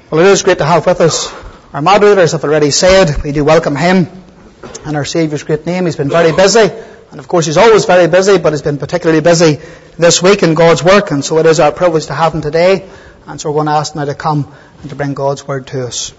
Well, it is great to have with us our moderator, as I've already said. We do welcome him in our Saviour's great name. He's been very busy, and of course he's always very busy, but he's been particularly busy this week in God's work, and so it is our privilege to have him today. And so we're going to ask him now to come and to bring God's word to us.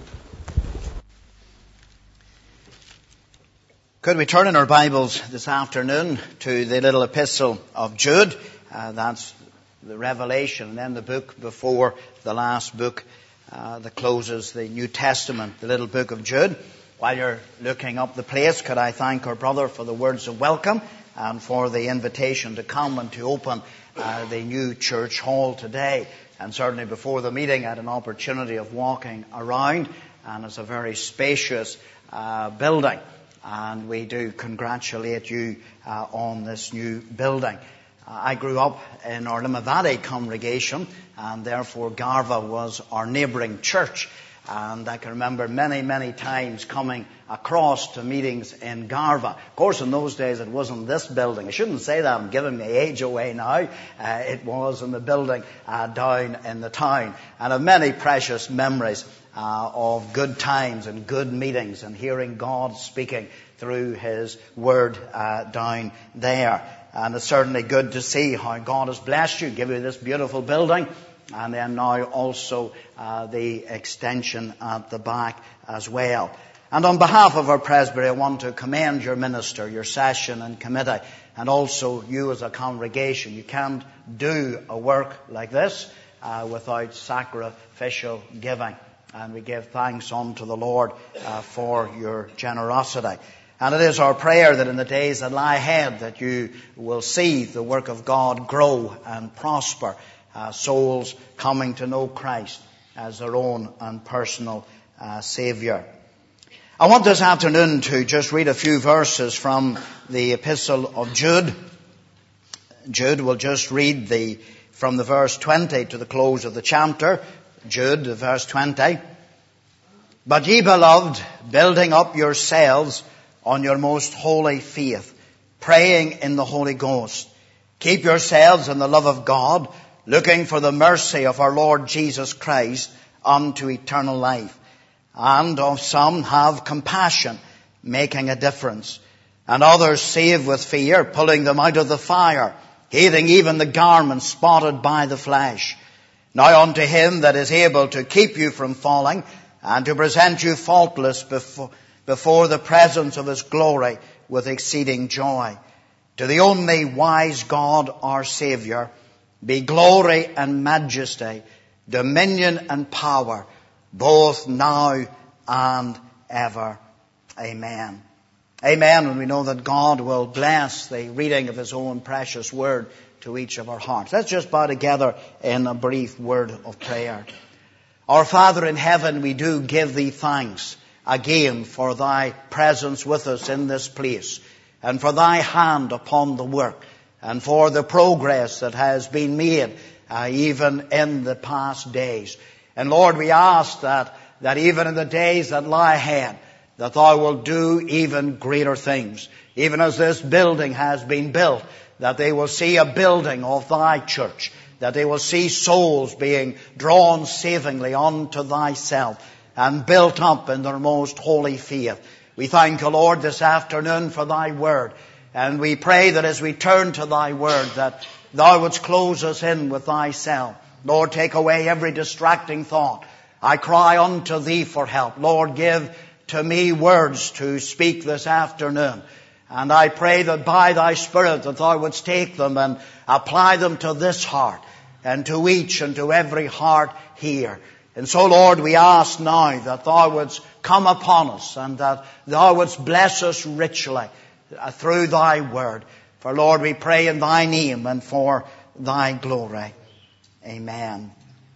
Could we turn in our Bibles this afternoon to the little epistle of Jude? That's the Revelation, and then the book before the last book that closes the New Testament, the little book of Jude. While you're looking up the place, could I thank our brother for the words of welcome and for the invitation to come and to open the new church hall today. And certainly before the meeting I had an opportunity of walking around, and it's a very spacious building. And we do congratulate you on this new building. I grew up in our Limavady congregation, and therefore Garva was our neighbouring church. And I can remember many times coming across to meetings in Garva. Of course, in those days it wasn't this building. I shouldn't say that, I'm giving my age away now. It was in the building down in the town. And I have many precious memories of good times and good meetings and hearing God speaking through His Word down there. And it's certainly good to see how God has blessed you, give you this beautiful building, and then now also the extension at the back as well. And on behalf of our presbytery, I want to commend your minister, your session and committee, and also you as a congregation. You can't do a work like this without sacrificial giving. And we give thanks unto the Lord for your generosity. And it is our prayer that in the days that lie ahead that you will see the work of God grow and prosper, souls coming to know Christ as their own and personal Saviour. I want this afternoon to just read a few verses from the epistle of Jude. Jude will just read from the verse 20 to the close of the chapter. Jude, verse 20. But ye beloved, building up yourselves on your most holy faith, praying in the Holy Ghost. Keep yourselves in the love of God, looking for the mercy of our Lord Jesus Christ unto eternal life. And of some have compassion, making a difference. And others save with fear, pulling them out of the fire, hating even the garment spotted by the flesh. Now unto Him that is able to keep you from falling, and to present you faultless before the presence of His glory with exceeding joy. To the only wise God our Saviour be glory and majesty, dominion and power, both now and ever. Amen. Amen. And we know that God will bless the reading of His own precious word to each of our hearts. Let's just bow together in a brief word of prayer. Our Father in heaven, we do give Thee thanks again for Thy presence with us in this place, and for Thy hand upon the work, and for the progress that has been made even in the past days. And Lord, we ask that even in the days that lie ahead, that Thou will do even greater things. Even as this building has been built, that they will see a building of Thy church, that they will see souls being drawn savingly unto Thyself and built up in their most holy faith. We thank You, Lord, this afternoon for Thy word. And we pray that as we turn to Thy word, that Thou wouldst close us in with Thyself. Lord, take away every distracting thought. I cry unto Thee for help. Lord, give to me words to speak this afternoon. And I pray that by Thy Spirit that Thou wouldst take them and apply them to this heart, and to each and to every heart here. And so, Lord, we ask now that Thou wouldst come upon us, and that Thou wouldst bless us richly through Thy word. For, Lord, we pray in Thy name and for Thy glory. Amen.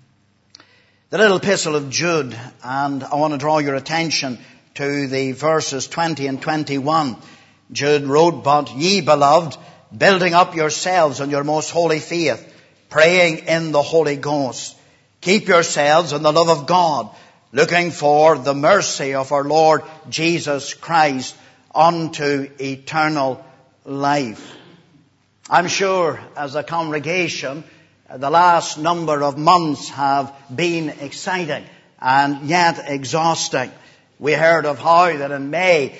The little epistle of Jude, and I want to draw your attention to the verses 20 and 21. Jude wrote, But ye, beloved, building up yourselves on your most holy faith, praying in the Holy Ghost. Keep yourselves in the love of God, looking for the mercy of our Lord Jesus Christ unto eternal life. I'm sure as a congregation, the last number of months have been exciting and yet exhausting. We heard of how that in May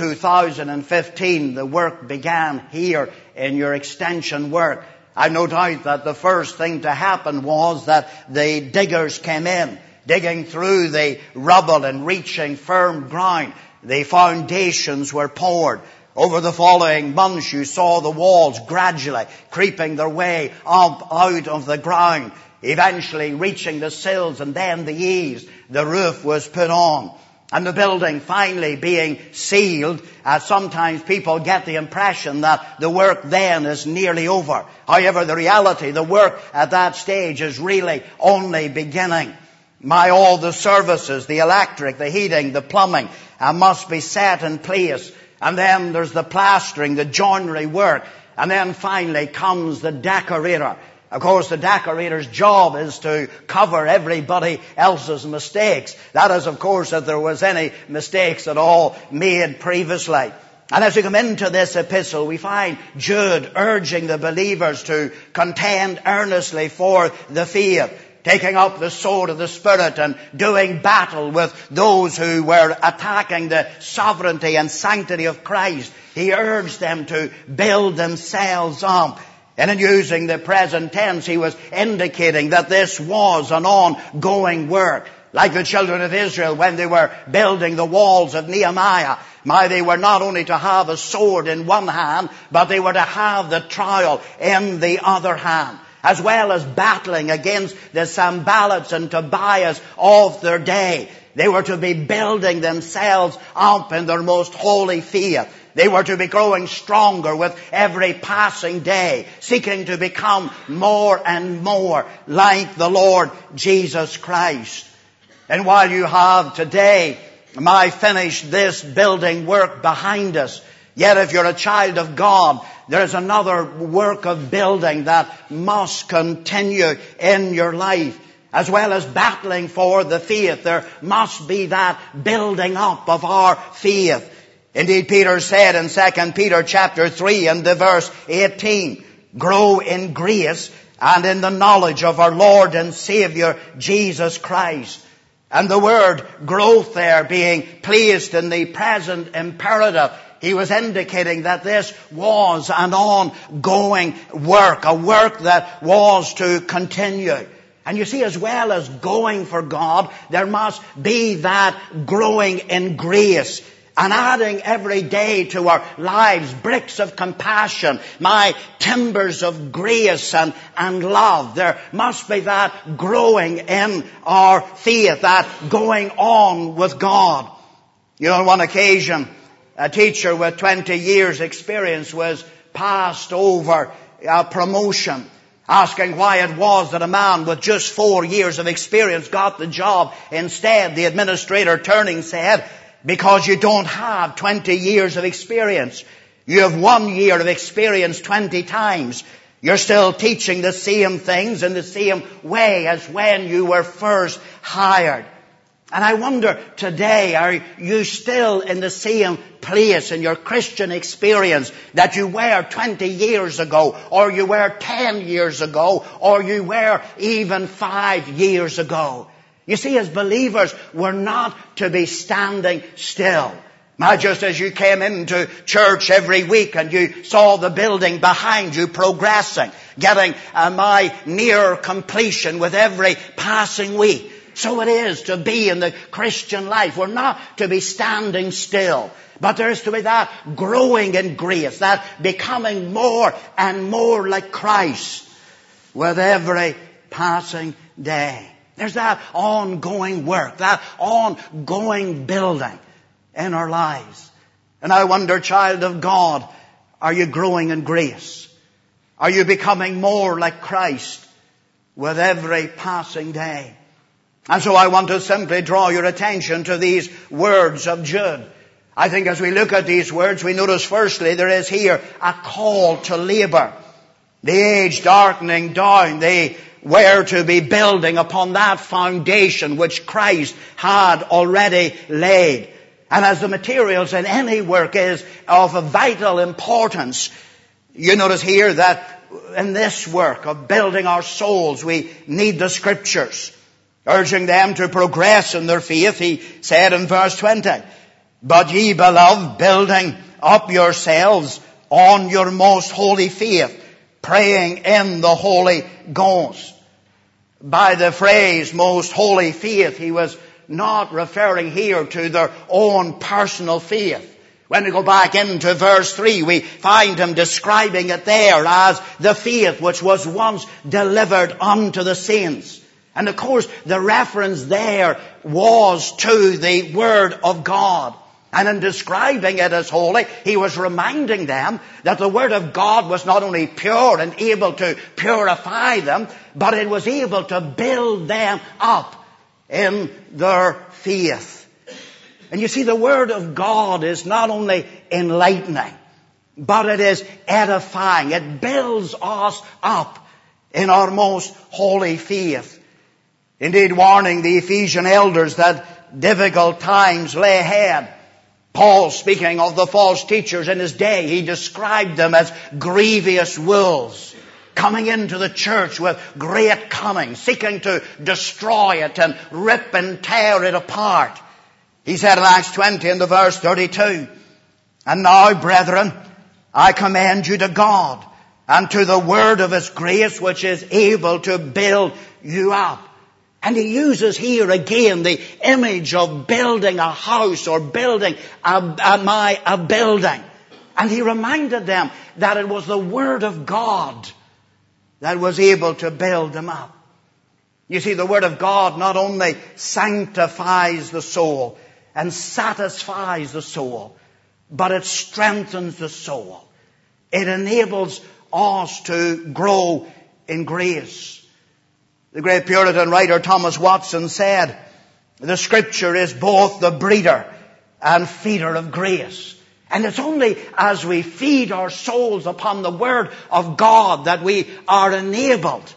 2015 the work began here in your extension work. I've no doubt that the first thing to happen was that the diggers came in, digging through the rubble and reaching firm ground. The foundations were poured. Over the following months you saw the walls gradually creeping their way up out of the ground, eventually reaching the sills and then the eaves. The roof was put on. And the building finally being sealed, sometimes people get the impression that the work then is nearly over. However, the reality, the work at that stage is really only beginning. All the services, the electric, the heating, the plumbing, must be set in place. And then there's the plastering, the joinery work. And then finally comes the decorator. Of course, the decorator's job is to cover everybody else's mistakes. That is, of course, if there was any mistakes at all made previously. And as we come into this epistle, we find Jude urging the believers to contend earnestly for the faith, taking up the sword of the Spirit and doing battle with those who were attacking the sovereignty and sanctity of Christ. He urged them to build themselves up. And in using the present tense, he was indicating that this was an ongoing work. Like the children of Israel when they were building the walls of Nehemiah. They were not only to have a sword in one hand, but they were to have the trowel in the other hand. As well as battling against the Sanballats and Tobias of their day. They were to be building themselves up in their most holy faith. They were to be growing stronger with every passing day, seeking to become more and more like the Lord Jesus Christ. And while you have today, finished this building work behind us, yet if you're a child of God, there is another work of building that must continue in your life. As well as battling for the faith, there must be that building up of our faith. Indeed, Peter said in 2 Peter chapter 3 and the verse 18, grow in grace and in the knowledge of our Lord and Savior Jesus Christ. And the word growth there being placed in the present imperative, he was indicating that this was an ongoing work, a work that was to continue. And you see, as well as going for God, there must be that growing in grace. And adding every day to our lives bricks of compassion, timbers of grace and love. There must be that growing in our faith, that going on with God. On one occasion, a teacher with 20 years experience was passed over a promotion, asking why it was that a man with just 4 years of experience got the job. Instead, the administrator turning said, because you don't have 20 years of experience. You have 1 year of experience 20 times. You're still teaching the same things in the same way as when you were first hired. And I wonder today, are you still in the same place in your Christian experience that you were 20 years ago, or you were 10 years ago, or you were even 5 years ago? You see, as believers, we're not to be standing still. Just as you came into church every week and you saw the building behind you progressing, getting nearer completion with every passing week. So it is to be in the Christian life. We're not to be standing still, but there is to be that growing in grace, that becoming more and more like Christ with every passing day. There's that ongoing work, that ongoing building in our lives. And I wonder, child of God, are you growing in grace? Are you becoming more like Christ with every passing day? And so I want to simply draw your attention to these words of Jude. I think as we look at these words, we notice firstly there is here a call to labour. The age darkening down, they were to be building upon that foundation which Christ had already laid. And as the materials in any work is of a vital importance, you notice here that in this work of building our souls, we need the Scriptures. Urging them to progress in their faith, he said in verse 20, "But ye, beloved, building up yourselves on your most holy faith, praying in the Holy Ghost." By the phrase most holy faith, he was not referring here to their own personal faith. When we go back into verse 3, we find him describing it there as the faith which was once delivered unto the saints. And of course, the reference there was to the Word of God. And in describing it as holy, he was reminding them that the Word of God was not only pure and able to purify them, but it was able to build them up in their faith. And you see, the Word of God is not only enlightening, but it is edifying. It builds us up in our most holy faith. Indeed, warning the Ephesian elders that difficult times lay ahead. Paul, speaking of the false teachers in his day, he described them as grievous wolves, coming into the church with great cunning, seeking to destroy it and rip and tear it apart. He said in Acts 20 and verse 32, "And now, brethren, I commend you to God and to the word of His grace, which is able to build you up." And he uses here again the image of building a house or building a building. And he reminded them that it was the Word of God that was able to build them up. You see, the Word of God not only sanctifies the soul and satisfies the soul, but it strengthens the soul. It enables us to grow in grace. The great Puritan writer Thomas Watson said, "The Scripture is both the breeder and feeder of grace." And it's only as we feed our souls upon the Word of God that we are enabled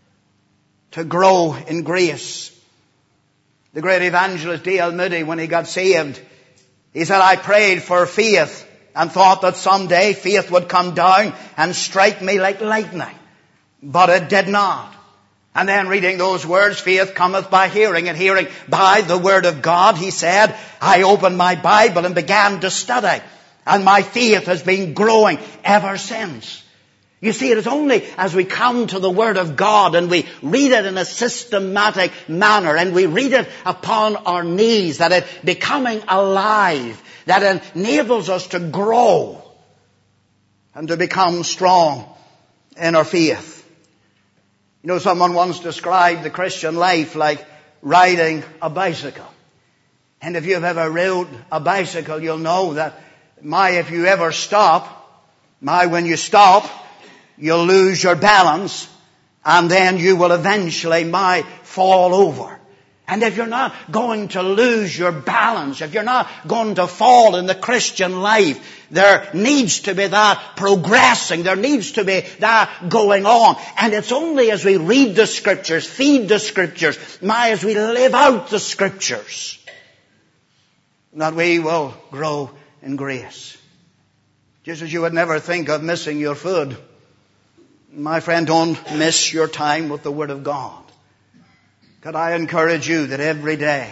to grow in grace. The great evangelist D.L. Moody, when he got saved, he said, "I prayed for faith and thought that someday faith would come down and strike me like lightning. But it did not. And then reading those words, faith cometh by hearing, and hearing by the Word of God," he said, "I opened my Bible and began to study. And my faith has been growing ever since." You see, it is only as we come to the Word of God and we read it in a systematic manner and we read it upon our knees that it becoming alive, that enables us to grow and to become strong in our faith. You know, someone once described the Christian life like riding a bicycle. And if you've ever rode a bicycle, you'll know that, if you ever stop, when you stop, you'll lose your balance, and then you will eventually, fall over. And if you're not going to lose your balance, if you're not going to fall in the Christian life, there needs to be that progressing. There needs to be that going on. And it's only as we read the Scriptures, feed the Scriptures, as we live out the Scriptures, that we will grow in grace. Just as you would never think of missing your food, my friend, don't miss your time with the Word of God. Could I encourage you that every day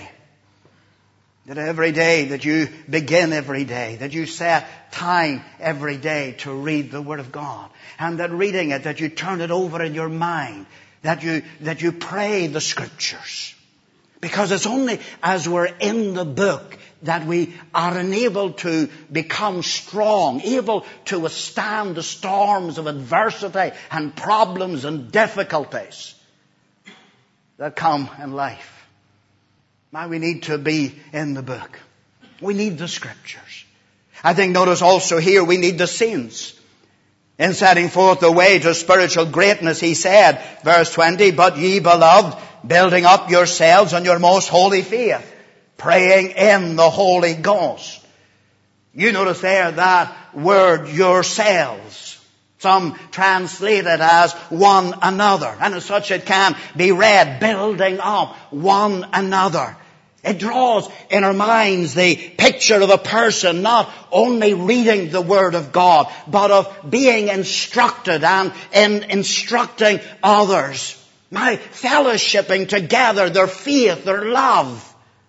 that you begin every day, that you set time every day to read the Word of God, and that reading it, that you turn it over in your mind, that you pray the Scriptures. Because it's only as we're in the book that we are enabled to become strong, able to withstand the storms of adversity and problems and difficulties that come in life. We need to be in the book. We need the Scriptures. I think, notice also here, we need the saints. In setting forth the way to spiritual greatness, he said, verse 20, "But ye, beloved, building up yourselves on your most holy faith, praying in the Holy Ghost." You notice there that word, yourselves. Some translate it as one another. And as such it can be read, building up one another. It draws in our minds the picture of a person not only reading the Word of God, but of being instructed and in instructing others. my fellowshipping together, their faith, their love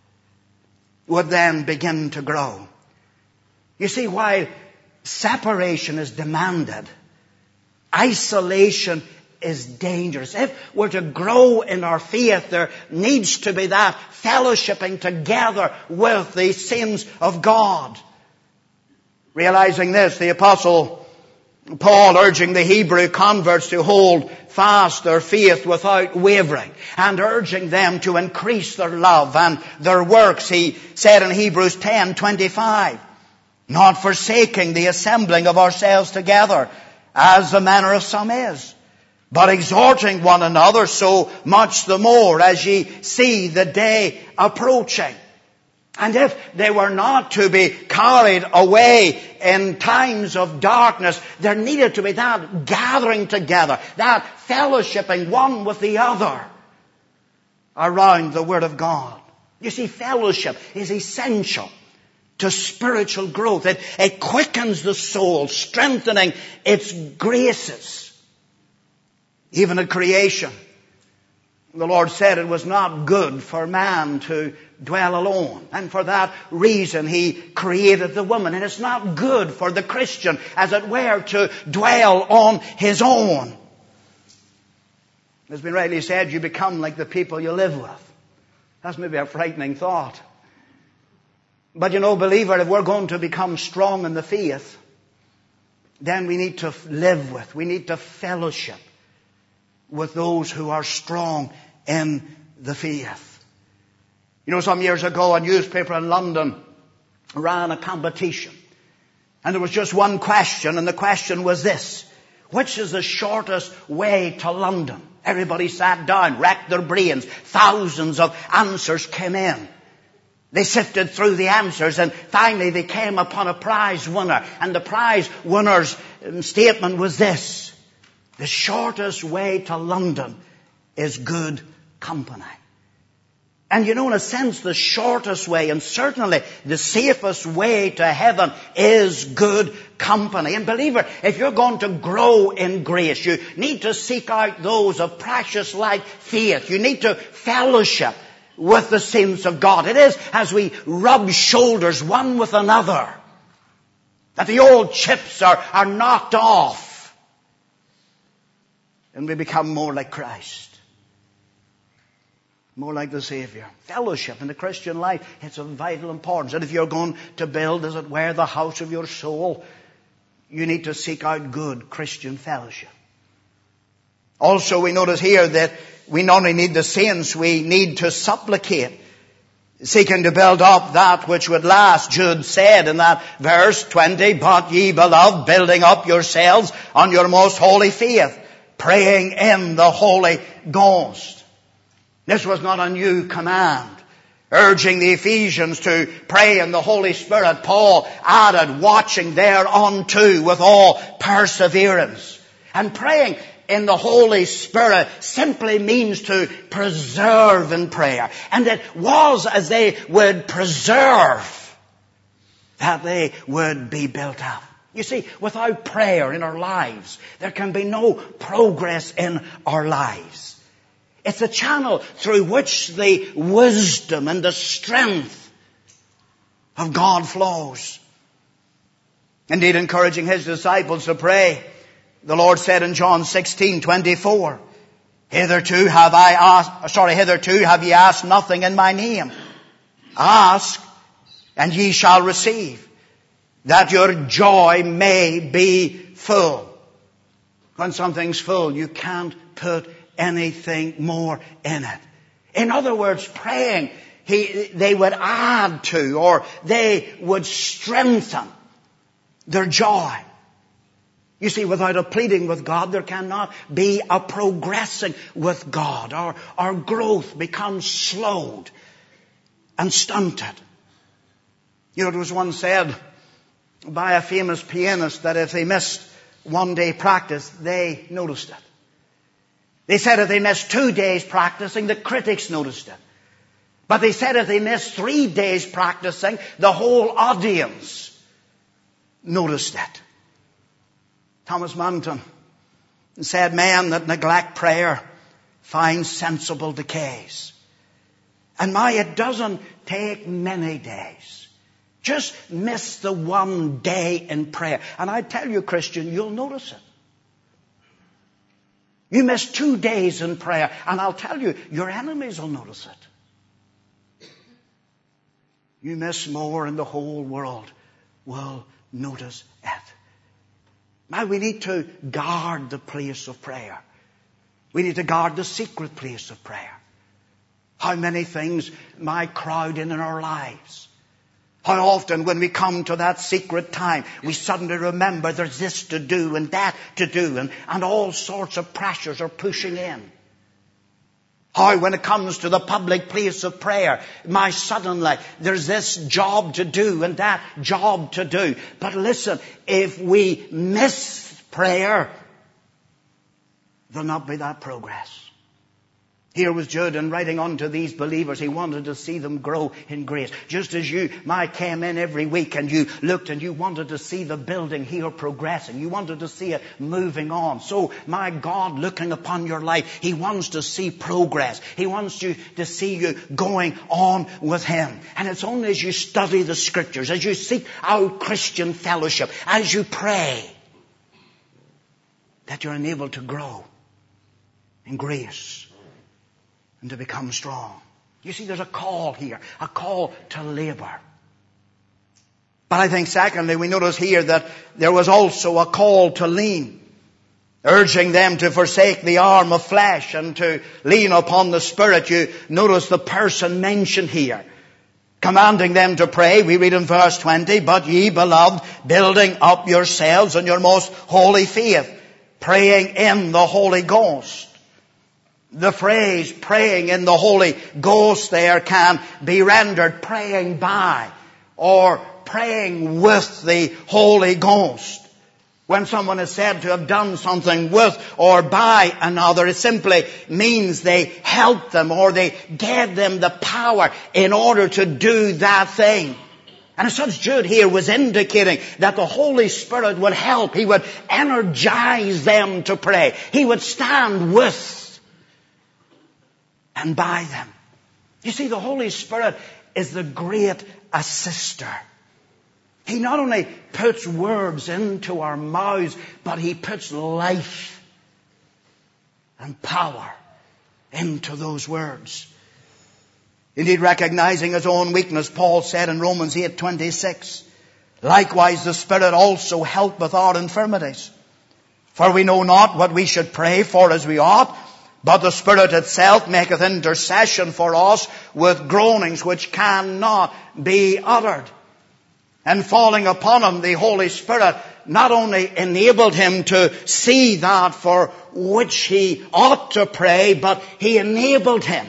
would then begin to grow. You see, while separation is demanded, isolation is dangerous. If we're to grow in our faith, there needs to be that fellowshipping together with the saints of God. Realizing this, the Apostle Paul urging the Hebrew converts to hold fast their faith without wavering, and urging them to increase their love and their works. He said in Hebrews 10:25, not forsaking the assembling of ourselves together, as the manner of some is, but exhorting one another, so much the more as ye see the day approaching. And if they were not to be carried away in times of darkness, there needed to be that gathering together, that fellowshipping one with the other around the Word of God. You see, fellowship is essential to spiritual growth. It quickens the soul, strengthening its graces. Even at creation, the Lord said it was not good for man to dwell alone. And for that reason He created the woman. And it's not good for the Christian, as it were, to dwell on his own. It's been rightly said, you become like the people you live with. That's maybe a frightening thought. But you know, believer, if we're going to become strong in the faith, then we need to live with, we need to fellowship with those who are strong in the faith. You know, some years ago, a newspaper in London ran a competition. And there was just one question, and the question was this: which is the shortest way to London? Everybody sat down, racked their brains. Thousands of answers came in. They sifted through the answers, and finally they came upon a prize winner. And the prize winner's statement was this: the shortest way to London is good company. And you know, in a sense, the shortest way, and certainly the safest way to heaven, is good company. And believer, if you're going to grow in grace, you need to seek out those of precious like faith. You need to fellowship with the saints of God. It is as we rub shoulders one with another that the old chips are knocked off, and we become more like Christ. More like the Savior. Fellowship in the Christian life, it's of vital importance. And if you're going to build, as it were, the house of your soul, you need to seek out good Christian fellowship. Also, we notice here that we not only need the saints, we need to supplicate, seeking to build up that which would last. Jude said in that verse 20, but ye beloved, building up yourselves on your most holy faith, praying in the Holy Ghost. This was not a new command. Urging the Ephesians to pray in the Holy Spirit, Paul added, watching thereunto with all perseverance. And praying in the Holy Spirit simply means to preserve in prayer. And it was as they would preserve that they would be built up. You see, without prayer in our lives, there can be no progress in our lives. It's a channel through which the wisdom and the strength of God flows. Indeed, encouraging His disciples to pray, the Lord said in John 16:24, hitherto have ye asked nothing in my name. Ask, and ye shall receive, that your joy may be full. When something's full, you can't put anything more in it. In other words, praying, they would add to, or they would strengthen their joy. You see, without a pleading with God, there cannot be a progressing with God. Our growth becomes slowed and stunted. You know, it was once said by a famous pianist that if they missed one day practice, they noticed it. They said if they missed 2 days practicing, the critics noticed it. But they said if they missed 3 days practicing, the whole audience noticed it. Thomas Manton said, men that neglect prayer find sensible decays. And it doesn't take many days. Just miss the one day in prayer. And I tell you, Christian, you'll notice it. You miss 2 days in prayer, and I'll tell you, your enemies will notice it. You miss more, and the whole world will notice it. Now we need to guard the place of prayer. We need to guard the secret place of prayer. How many things crowd in our lives. How often when we come to that secret time, we suddenly remember there's this to do and that to do, and all sorts of pressures are pushing in. How when it comes to the public place of prayer, suddenly there's this job to do and that job to do. But listen, if we miss prayer, there'll not be that progress. Here was Jude, and writing unto these believers, he wanted to see them grow in grace. Just as you came in every week and you looked and you wanted to see the building here progressing. You wanted to see it moving on. So my God, looking upon your life, He wants to see progress. He wants to see you going on with Him. And it's only as you study the Scriptures, as you seek out Christian fellowship, as you pray, that you're enabled to grow in grace and to become strong. You see, there's a call here, a call to labor. But I think secondly, we notice here that there was also a call to lean, urging them to forsake the arm of flesh and to lean upon the Spirit. You notice the person mentioned here, commanding them to pray. We read in verse 20, but ye, beloved, building up yourselves on your most holy faith, praying in the Holy Ghost. The phrase praying in the Holy Ghost there can be rendered praying by or praying with the Holy Ghost. When someone is said to have done something with or by another, it simply means they helped them or they gave them the power in order to do that thing. And as such, Jude here was indicating that the Holy Spirit would help. He would energize them to pray. He would stand with and by them. You see, the Holy Spirit is the great assister. He not only puts words into our mouths, but He puts life and power into those words. Indeed, recognizing his own weakness, Paul said in Romans 8:26, likewise the Spirit also helpeth our infirmities. For we know not what we should pray for as we ought, but the Spirit itself maketh intercession for us with groanings which cannot be uttered. And falling upon him, the Holy Spirit not only enabled him to see that for which he ought to pray, but He enabled him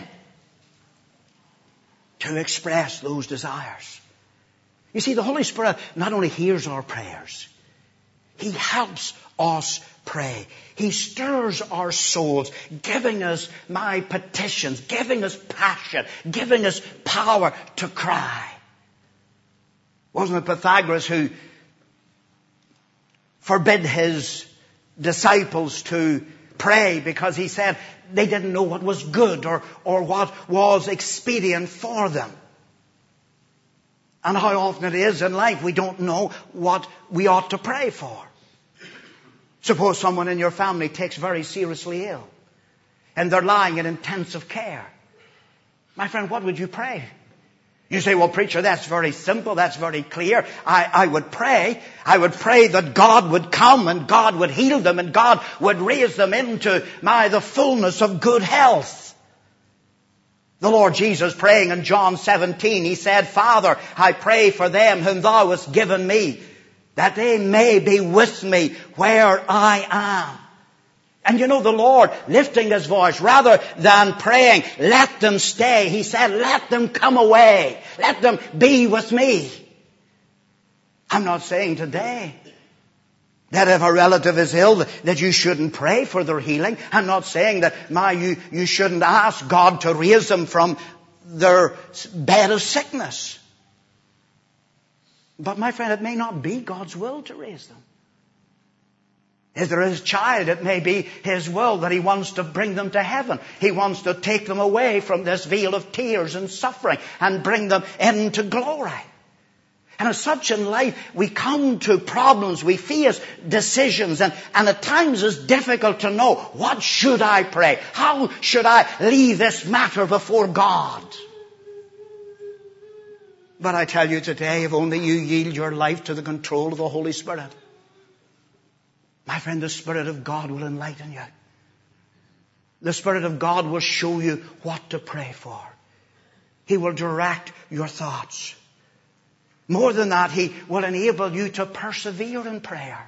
to express those desires. You see, the Holy Spirit not only hears our prayers, He helps us pray. He stirs our souls, giving us petitions, giving us passion, giving us power to cry. Wasn't it Pythagoras who forbid his disciples to pray because he said they didn't know what was good or what was expedient for them? And how often it is in life we don't know what we ought to pray for. Suppose someone in your family takes very seriously ill and they're lying in intensive care. My friend, what would you pray? You say, well, preacher, that's very simple. That's very clear. I would pray. I would pray that God would come and God would heal them and God would raise them into the fullness of good health. The Lord Jesus praying in John 17, He said, Father, I pray for them whom Thou hast given me, that they may be with me where I am. And you know, the Lord, lifting His voice, rather than praying, let them stay, He said, let them come away. Let them be with me. I'm not saying today that if a relative is ill, that you shouldn't pray for their healing. I'm not saying that you shouldn't ask God to raise them from their bed of sickness. But my friend, it may not be God's will to raise them. If there is a child, it may be His will that He wants to bring them to heaven. He wants to take them away from this vale of tears and suffering and bring them into glory. And as such in life, we come to problems, we face decisions, and at times it's difficult to know, what should I pray? How should I leave this matter before God? But I tell you today, if only you yield your life to the control of the Holy Spirit, my friend, the Spirit of God will enlighten you. The Spirit of God will show you what to pray for. He will direct your thoughts. More than that, He will enable you to persevere in prayer.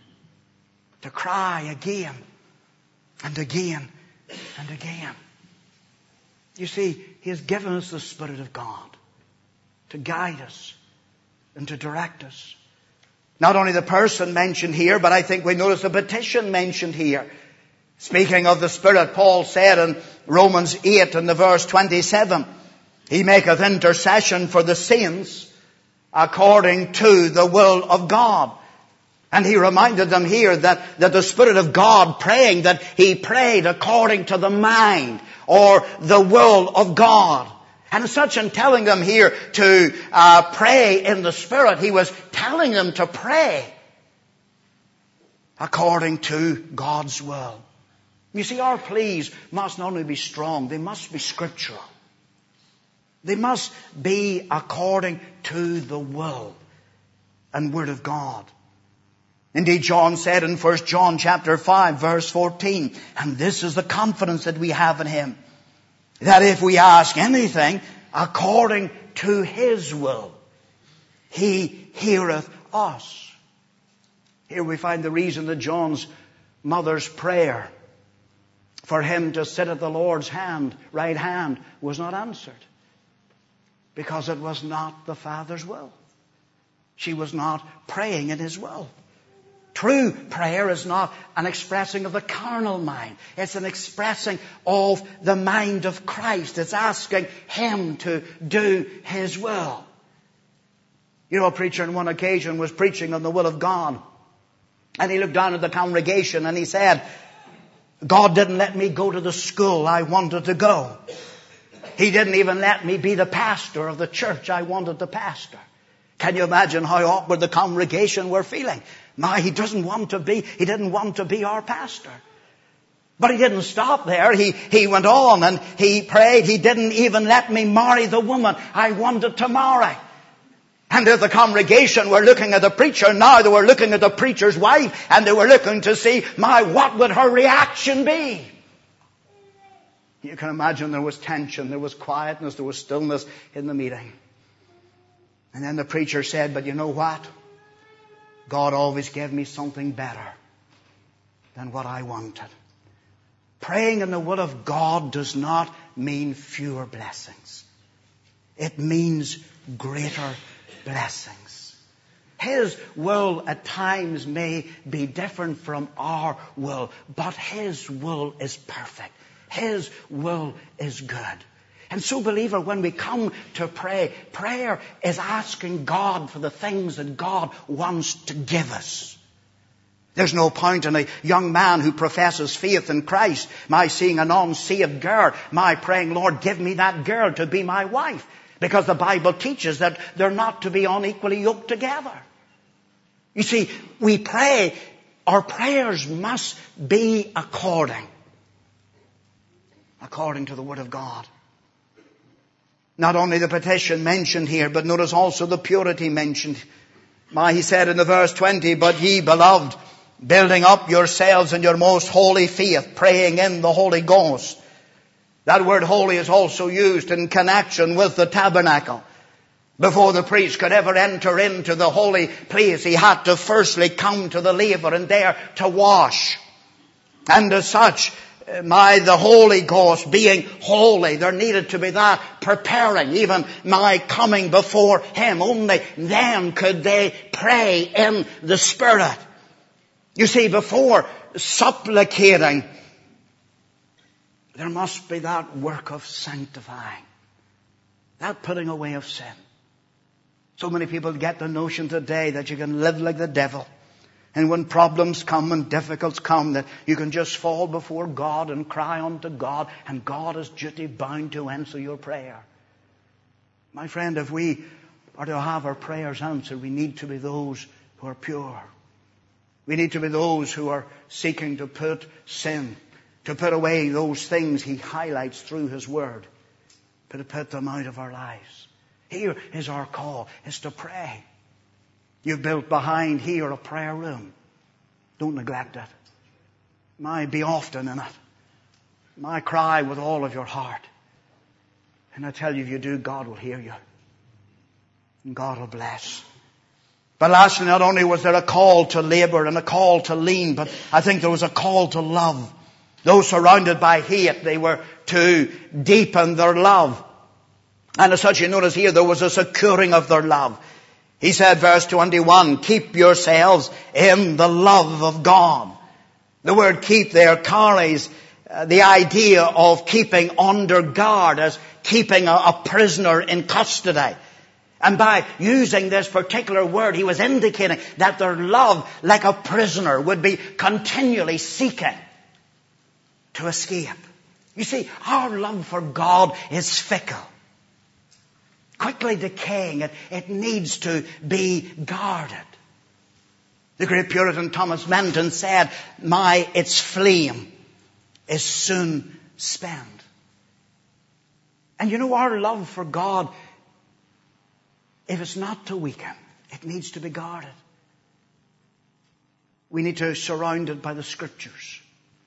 To cry again and again and again. You see, He has given us the Spirit of God to guide us and to direct us. Not only the person mentioned here, but I think we notice the petition mentioned here. Speaking of the Spirit, Paul said in Romans 8 and the verse 27, He maketh intercession for the saints according to the will of God. And he reminded them here that the Spirit of God praying, that He prayed according to the mind or the will of God. And as such, in telling them here to pray in the Spirit, he was telling them to pray according to God's will. You see, our pleas must not only be strong, they must be scriptural. They must be according to the will and Word of God. Indeed, John said in 1 John chapter 5, verse 14, and this is the confidence that we have in Him, that if we ask anything according to His will, He heareth us. Here we find the reason that John's mother's prayer for him to sit at the Lord's right hand, was not answered. Because it was not the Father's will. She was not praying in His will. True prayer is not an expressing of the carnal mind. It's an expressing of the mind of Christ. It's asking Him to do His will. You know, a preacher on one occasion was preaching on the will of God. And he looked down at the congregation and he said, God didn't let me go to the school I wanted to go. He didn't even let me be the pastor of the church I wanted to pastor. Can you imagine how awkward the congregation were feeling? He didn't want to be our pastor. But he didn't stop there. He went on and he prayed. He didn't even let me marry the woman I wanted to marry. And if the congregation were looking at the preacher, now they were looking at the preacher's wife, and they were looking to see, what would her reaction be? You can imagine there was tension, there was quietness, there was stillness in the meeting. And then the preacher said, but you know what? God always gave me something better than what I wanted. Praying in the will of God does not mean fewer blessings. It means greater blessings. His will at times may be different from our will, but His will is perfect. His will is good. And so, believer, when we come to pray, prayer is asking God for the things that God wants to give us. There's no point in a young man who professes faith in Christ, seeing an unsaved girl, praying, Lord, give me that girl to be my wife. Because the Bible teaches that they're not to be unequally yoked together. You see, we pray, our prayers must be according to the Word of God. Not only the petition mentioned here, but notice also the purity mentioned. He said in the verse 20, but ye beloved, building up yourselves in your most holy faith, praying in the Holy Ghost. That word holy is also used in connection with the tabernacle. Before the priest could ever enter into the holy place, he had to firstly come to the laver and there to wash. And as such, the Holy Ghost being holy, there needed to be that preparing, even coming before Him. Only then could they pray in the Spirit. You see, before supplicating, there must be that work of sanctifying, that putting away of sin. So many people get the notion today that you can live like the devil. And when problems come and difficulties come, that you can just fall before God and cry unto God, and God is duty bound to answer your prayer. My friend, if we are to have our prayers answered, we need to be those who are pure. We need to be those who are seeking to put sin, to put away those things He highlights through His Word, but to put them out of our lives. Here is our call, is to pray. You've built behind here a prayer room. Don't neglect it. Be often in it. Cry with all of your heart. And I tell you, if you do, God will hear you. And God will bless. But lastly, not only was there a call to labor and a call to lean, but I think there was a call to love. Those surrounded by hate, they were to deepen their love. And as such, you notice here, there was a securing of their love. He said, verse 21, keep yourselves in the love of God. The word keep there carries the idea of keeping under guard, as keeping a prisoner in custody. And by using this particular word, he was indicating that their love, like a prisoner, would be continually seeking to escape. You see, our love for God is fickle, quickly decaying. It needs to be guarded. The great Puritan Thomas Menton said, its flame is soon spent. And you know, our love for God, if it's not to weaken, it needs to be guarded. We need to surround it by the Scriptures.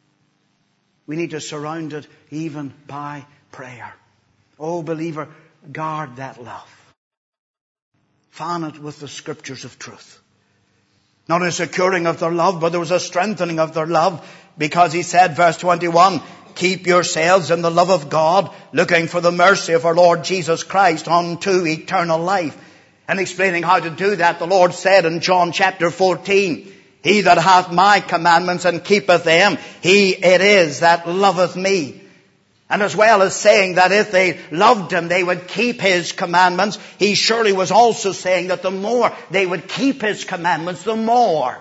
We need to surround it even by prayer. Oh, believer, guard that love. Fan it with the Scriptures of truth. Not a securing of their love, but there was a strengthening of their love, because he said, verse 21, keep yourselves in the love of God, looking for the mercy of our Lord Jesus Christ unto eternal life. And explaining how to do that, the Lord said in John chapter 14, he that hath my commandments and keepeth them, he it is that loveth me. And as well as saying that if they loved Him, they would keep His commandments, He surely was also saying that the more they would keep His commandments, the more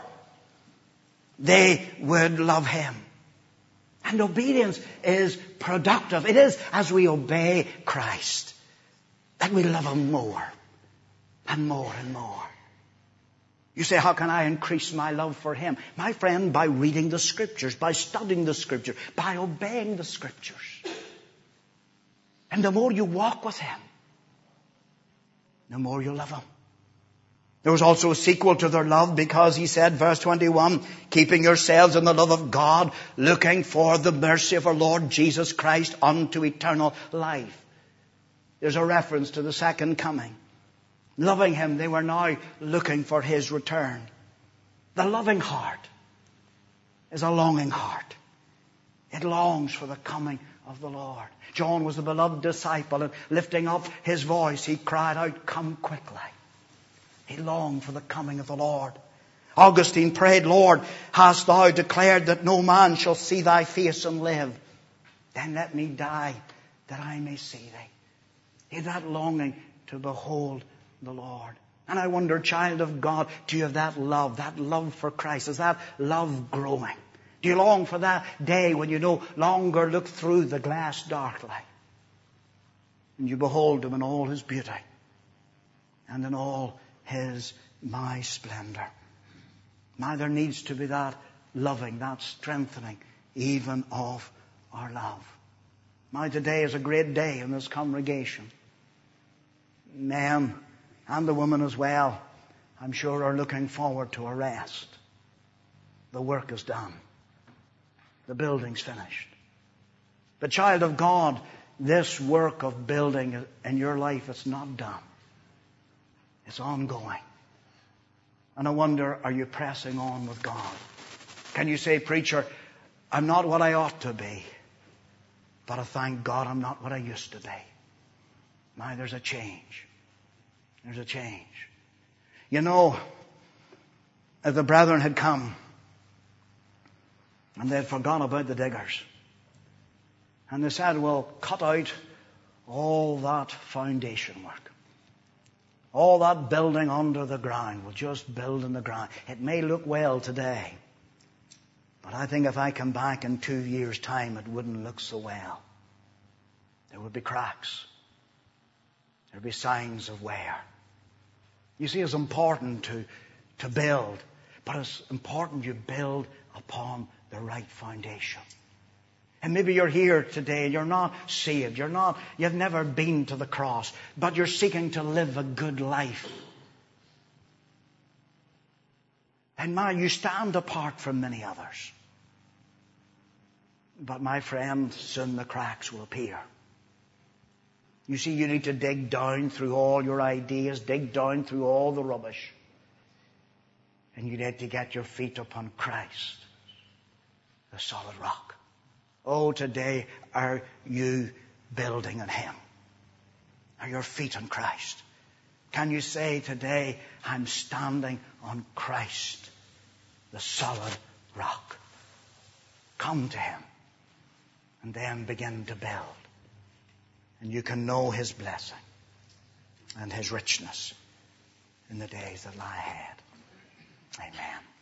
they would love Him. And obedience is productive. It is as we obey Christ that we love Him more and more and more. You say, how can I increase my love for Him? My friend, by reading the Scriptures, by studying the Scriptures, by obeying the Scriptures. And the more you walk with Him, the more you love Him. There was also a sequel to their love, because he said, verse 21, keeping yourselves in the love of God, looking for the mercy of our Lord Jesus Christ unto eternal life. There's a reference to the second coming. Loving Him, they were now looking for His return. The loving heart is a longing heart. It longs for the coming of the Lord. John was the beloved disciple, and lifting up his voice, he cried out, come quickly. He longed for the coming of the Lord. Augustine prayed, Lord, hast Thou declared that no man shall see Thy face and live? Then let me die, that I may see Thee. He had that longing to behold the Lord. And I wonder, child of God, do you have that love for Christ? Is that love growing? Do you long for that day when you no longer look through the glass darkly, and you behold Him in all His beauty and in all His my splendor? Now there needs to be that loving, that strengthening even of our love. Now today is a great day in this congregation. Men and the women as well, I'm sure, are looking forward to a rest. The work is done. The building's finished. But child of God, this work of building in your life is not done. It's ongoing. And I wonder, are you pressing on with God? Can you say, preacher, I'm not what I ought to be, but I thank God I'm not what I used to be. Now there's a change. There's a change. You know, as the brethren had come, and they had forgotten about the diggers. And they said, well, cut out all that foundation work. All that building under the ground, we'll just build in the ground. It may look well today, but I think if I come back in 2 years' time, it wouldn't look so well. There would be cracks. There would be signs of wear. You see, it's important to build, but it's important you build upon the right foundation. And maybe you're here today and you're not saved. You've never been to the cross, but you're seeking to live a good life. And now you stand apart from many others. But my friend, soon the cracks will appear. You see, you need to dig down through all your ideas, dig down through all the rubbish. And you need to get your feet upon Christ, the solid rock. Oh, today, are you building on Him? Are your feet on Christ? Can you say today, I'm standing on Christ, the solid rock? Come to Him and then begin to build. And you can know His blessing and His richness in the days that lie ahead. Amen.